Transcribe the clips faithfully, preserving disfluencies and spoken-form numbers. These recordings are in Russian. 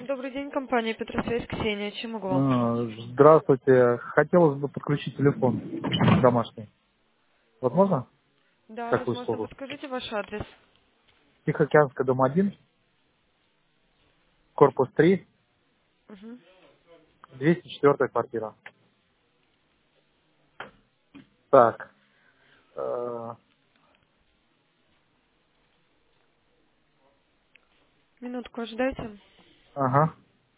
Добрый день, компания Петросвязь, Ксения. Чем могу вам А, помочь? Здравствуйте. Хотелось бы подключить телефон домашний. Возможно? Да, Такую возможно. услугу. Подскажите ваш адрес. Тихоокеанская, дом один, корпус три, Мгм. двести четвёртая квартира. Так. э, Минутку ожидайте. ага.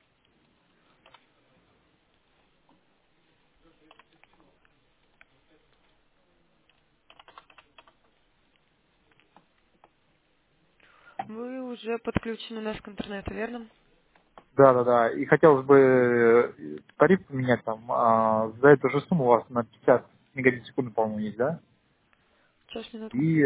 Вы уже подключены у нас к интернету, верно? Да, да, да. И хотелось бы э, тариф поменять там. а, за эту же сумму у вас на пятьдесят мегабит в секунду, по-моему, есть, да? Сейчас, минутку. И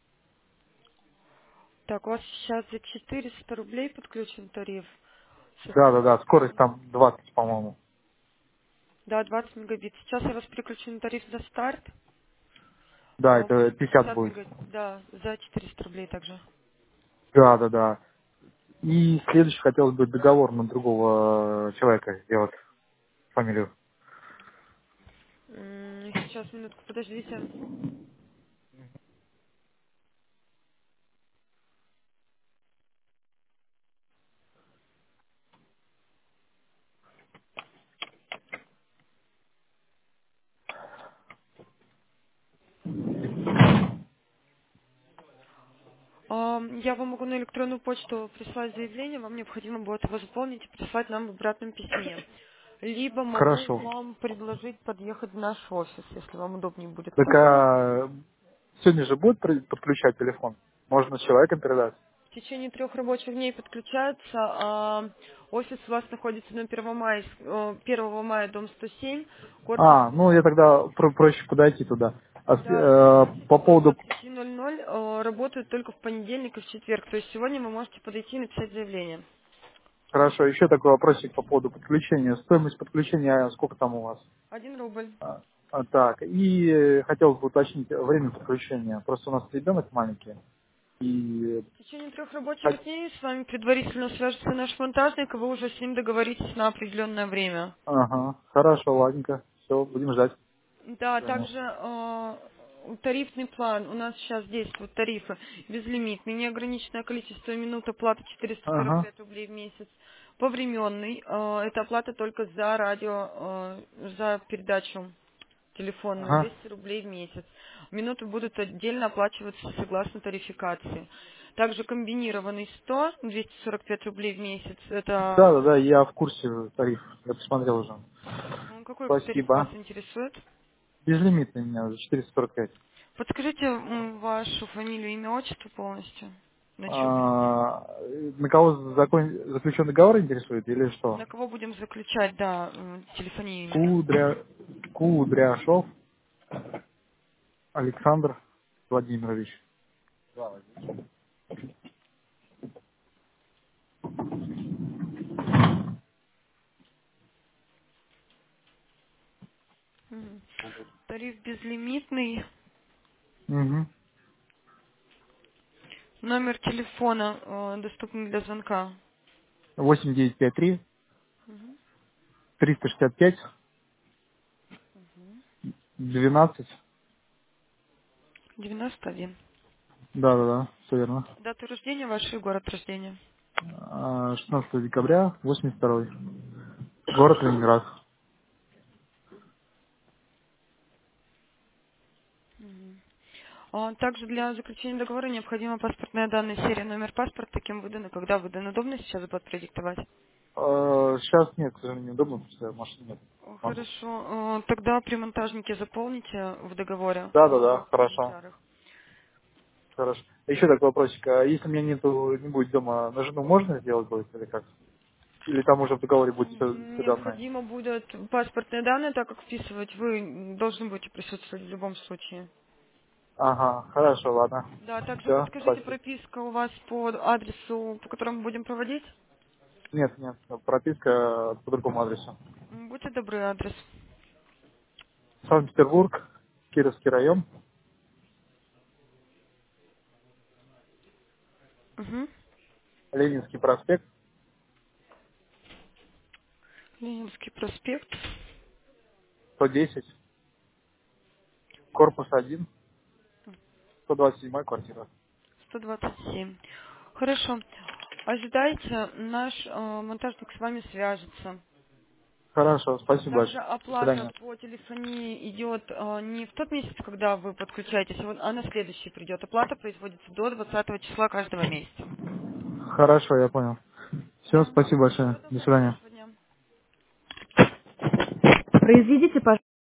Так, у вас сейчас за четыреста рублей подключен тариф. Сейчас, да, да, да, скорость минутку. там двадцать, по-моему. Да, двадцать мегабит. Сейчас я вас переключу на тариф за старт. Да, А, это пятьдесят пятьдесят будет. мегабит. Да, за четыреста рублей также. Да, да, да. И следующий хотелось бы договор на другого э, человека сделать фамилию. М, Сейчас, минутку, подождите. Ам, Я вам могу на электронную почту прислать заявление, вам необходимо будет его заполнить и прислать нам в обратном письме. Либо могу Хорошо. вам предложить подъехать в наш офис, если вам удобнее будет. Так а сегодня же будет при- подключать телефон? Можно с человеком передать? В течение трех рабочих дней подключаются. а Офис у вас находится на Первомайск- э, первого мая, дом сто семь, корпус. А, ну я тогда про- проще подойти туда. А с- Да, с э, по десяти до поводу... двадцати ноль ноль э, работают только в понедельник и в четверг. То есть сегодня вы можете подойти и написать заявление. Хорошо, еще такой вопросик по поводу подключения. Стоимость подключения сколько там у вас? Один рубль. А, а, так, и э, хотел бы уточнить время подключения. Просто у нас ребенок маленький. И... В течение трех рабочих хот- дней с вами предварительно свяжется наш монтажник, и вы уже с ним договоритесь на определенное время. Ага, хорошо, ладненько. Все, будем ждать. Да, Понял. также э, тарифный план. У нас сейчас действуют тарифы безлимитный, неограниченное количество минут, оплата четыреста сорок Ага, пять рублей в месяц. Повременный, э, это оплата только за радио, э, за передачу телефонную, ага. двести рублей в месяц. Минуты будут отдельно оплачиваться согласно тарификации. Также комбинированный сто, двести сорок пять рублей в месяц. Да, Это да, да, я в курсе тариф. Я посмотрел уже. м, какой тариф вас Спасибо. интересует? Безлимитный у меня за четыреста сорок пять. Подскажите м, вашу фамилию, имя, отчество полностью. На чем будем? А, на кого закон... заключен договор интересует или что? На кого будем заключать, да, м, телефонию именно? Кудря... Кудряшов Александр Владимирович. Мгм. Тариф безлимитный. Угу. Номер телефона э, доступный для звонка. восемь девять пять три Мгм. триста шестьдесят пять двенадцать. девяносто один. Да, да, да, все верно. Дата рождения ваша и город рождения. А, шестнадцатого декабря восемьдесят второй. Город Ленинград. Мгм. А также для заключения договора необходима паспортная данная серия, номер паспорта, кем выдано, когда выдано. Удобно сейчас будет продиктовать? А, сейчас нет, к сожалению, неудобно, потому что машины нет. О, Могу? Хорошо. Э, Тогда при монтажнике заполните в договоре Да, да, в да, двух хорошо. экземплярах. Хорошо. Еще такой вопросик. А если у меня нету, не будет дома, на жену можно сделать будет или как? Или там уже в договоре будет все, М, все данные? Необходимо будет паспортные данные, так как вписывать вы должны будете присутствовать в любом случае. Ага, хорошо, ладно. Да, также Все, подскажите, спасибо. прописка у вас по адресу, по которому будем проводить? Нет, нет, прописка по другому адресу. М, Будьте добры, адрес. Санкт-Петербург, Кировский район, Угу. Ленинский проспект, Ленинский проспект. сто десять, корпус один, сто двадцать седьмая квартира. сто двадцать семь. Хорошо. Ожидайте, наш э, монтажник с вами свяжется. Хорошо, спасибо Также большое. До оплата свидания. по телефонии идет э, не в тот месяц, когда вы подключаетесь, а вот- а на следующий придет. Оплата производится до двадцатого числа каждого месяца. Хорошо, я понял. Все, Да. спасибо Всего большое. До доброго, свидания. хорошего дня. Произведите, пожалуйста.